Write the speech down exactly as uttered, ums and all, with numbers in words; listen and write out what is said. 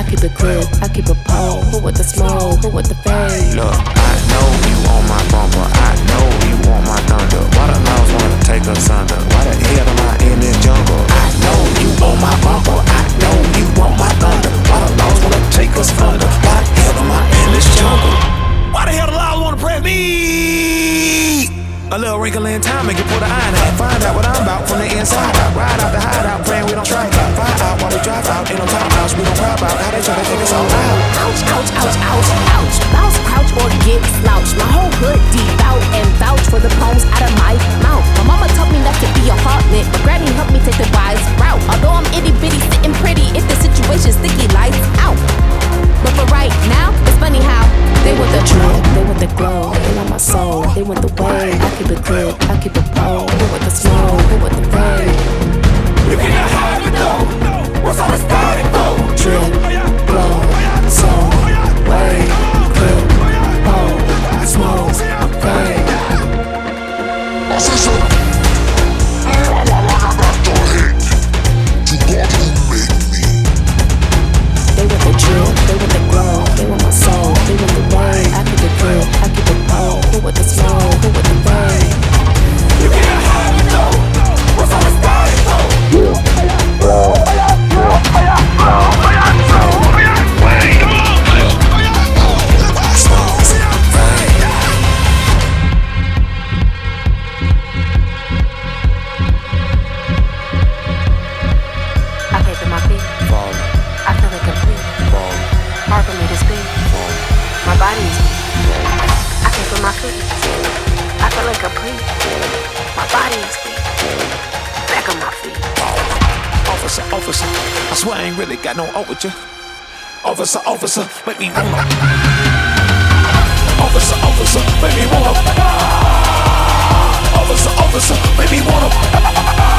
keep it clear, I keep a pole. Who with the smoke, who with the fade? Look, I know you on my bumper, I know you want my thunder. Why the laws wanna take us under? Why the hell am I in this jungle? I know you on my bumper, I know you want my thunder. Why the laws wanna take us under? Why the hell am I in this jungle? Why the hell the laws wanna press me? A little wrinkle in time make you put an eye out. Find out what I'm about from the inside out. Ride out the hideout, praying we don't strike out. Fire out while we drive out, ain't no time house, we don't cry about how they try to take us all out. Ouch, ouch, ouch, ouch, ouch. Bounce, crouch, or get slouched. My whole hood deep out and vouch for the poems out of my mouth. My mama taught me not to be a heartlet, but granny helped me take the wise route. Although I'm itty bitty, sitting pretty, if the situation's sticky, lights out. But for right now, it's funny how they want the drip, they want the glow, they want my soul, they want the way. I keep it clear, I keep it pole. Who with the smoke, who with the fade? You cannot have it though. What's all the starting for? Drip, glow, soul, way, clip, pole, smoke, fade. I say so. I'm a rock about your head. You want to make me. They want the drip, they want the glow, they want my soul, they want the way. I keep it clear, I keep it pole. Who with the smoke, who with the fade? You cannot have it though. What's all the starting for? I can't feel my feet. I feel incomplete. Hard for me to speak. My body is weak. I can't feel my feet. I feel incomplete. My body is weak. Back on my feet. Officer, officer, I swear I ain't really got no overture. Officer, officer, make me wanna. Officer, officer, make me wanna. Officer, officer, make me wanna.